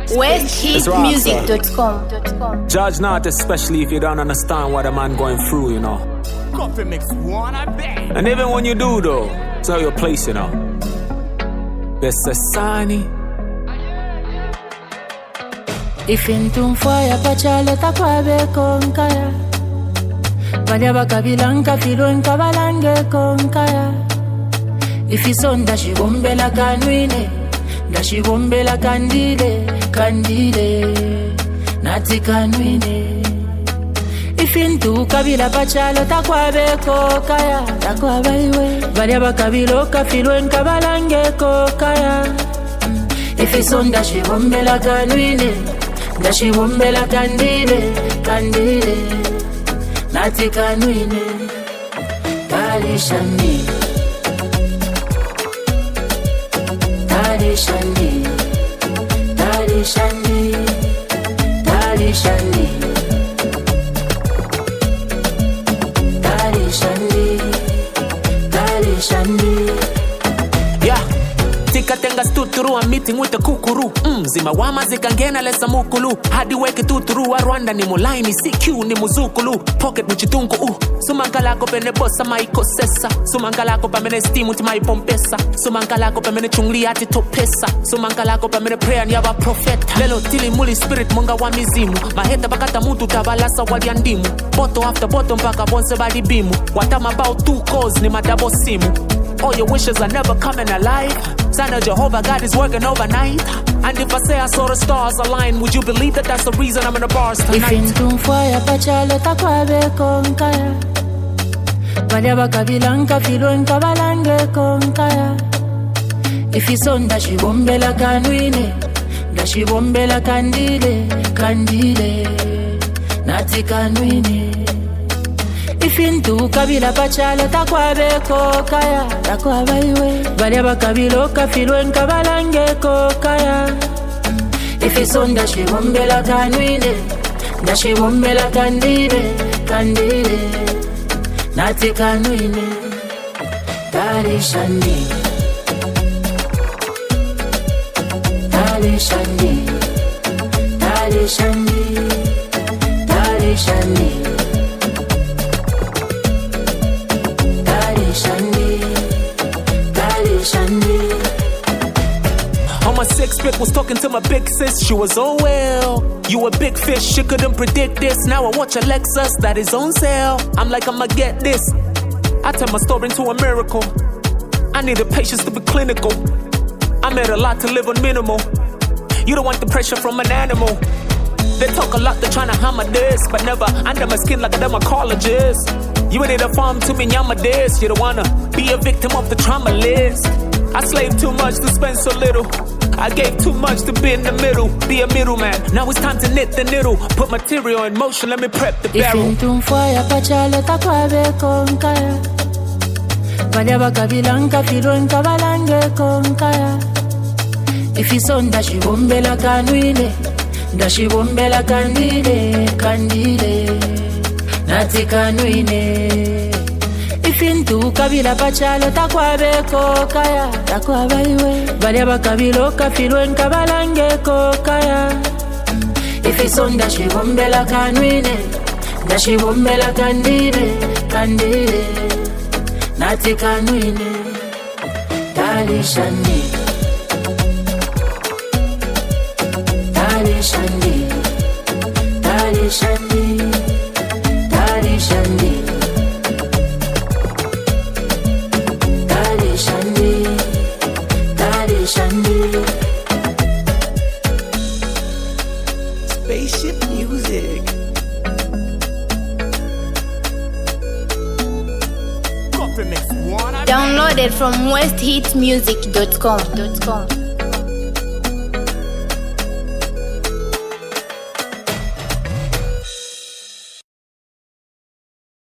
westhitmusic.com. Judge not, especially if you don't understand what a man going through, you know. Coffee mix one, I bet. And even when you do, though, tell your place, you know. There's a sunny. Ifintum fire pachale takwabe konkaya. Valia kabilanka filonka balange konkaya. Ifisonda shibombela kanwine, da shibombela kandile, kandile, nati kanwine. Ifintu kabila pachale takwabe kokaya, takwaba iwe. Valia kabiloka filonka balange kokaya. Ifisonda shibombela kanwine, da shibombela kandile, kandile, nati kanwine, kalishani, kalishani, kalishani, kalishani, kalishani, kalishani. Yeah. Tenga stuturu, I'm meeting with the kukuru. Zima wama zikangena lesa mukulu. Hadi weke tuturu wa Rwanda ni mulaini CQ ni muzukulu. Pocket mchitungu Sumangalako pene bossa maiko sesa. Sumangalako pa mene steam uti mai pompesa. Sumangalako pa mene chungli ati topesa. Sumangalako pa mene prayer nyaba profeta. Lelo tili muli spirit munga wa mizimu. Maheta bakata mutu tabalasa wali andimu. Boto after boto mpaka bonse bali bimu. Watama about 2 calls ni madabo simu. All your wishes are never coming alive. Son of Jehovah, God is working overnight. And if I say I saw the stars align, would you believe that that's the reason I'm in the bars tonight? Ifintum fire pachale takwabe konkaya. Valia bakabilanka filonka balange konkaya. Ifisonda shibombela kanwine, da shibombela kandile, kandile, nati kanwine. Ifintu kabila pachale takwabe kokaya, takwaba iwe. Valia bakabiloka filonka balange kokaya. Ifisonda shibombela kanwine, da shibombela kandile, kandile, nati kanwine, kalishani, kalishani, kalishani, kalishani, kalishani, kalishani. On my 6th pick was talking to my big sis. She was, oh well, you a big fish, she couldn't predict this. Now I watch a Lexus that is on sale. I'm like, I'ma get this. I turn my story into a miracle. I need the patience to be clinical. I made a lot to live on minimal. You don't want the pressure from an animal. They talk a lot, they're trying to hammer this, but never under my skin like a dermatologist. You ain't need a farm to me, I'm a this. You don't wanna be a victim of the trauma list. I slaved too much to spend so little. I gave too much to be in the middle, be a middleman. Now it's time to knit the needle. Put material in motion, let me prep the barrel. Ifintum fire pachale takwabe konkaya. Valia bakabilanka filonka balange konkaya. Ifisonda shibombela kanwine, da shibombela kandile, kandile, nati kanwine. Ifintu kabila pachale takwabe kokaya, takwaba iwe. Valia bakabiloka filonka balange kokaya. Ifisonda shibombela kanwine, da shibombela kandile, kandile, nati kanwine, kalishani, kalishani, kalishani, kalishani, kalishani, kalishani. Spaceship music. Coffee mix one, I bet. Downloaded from westhitmusic.com.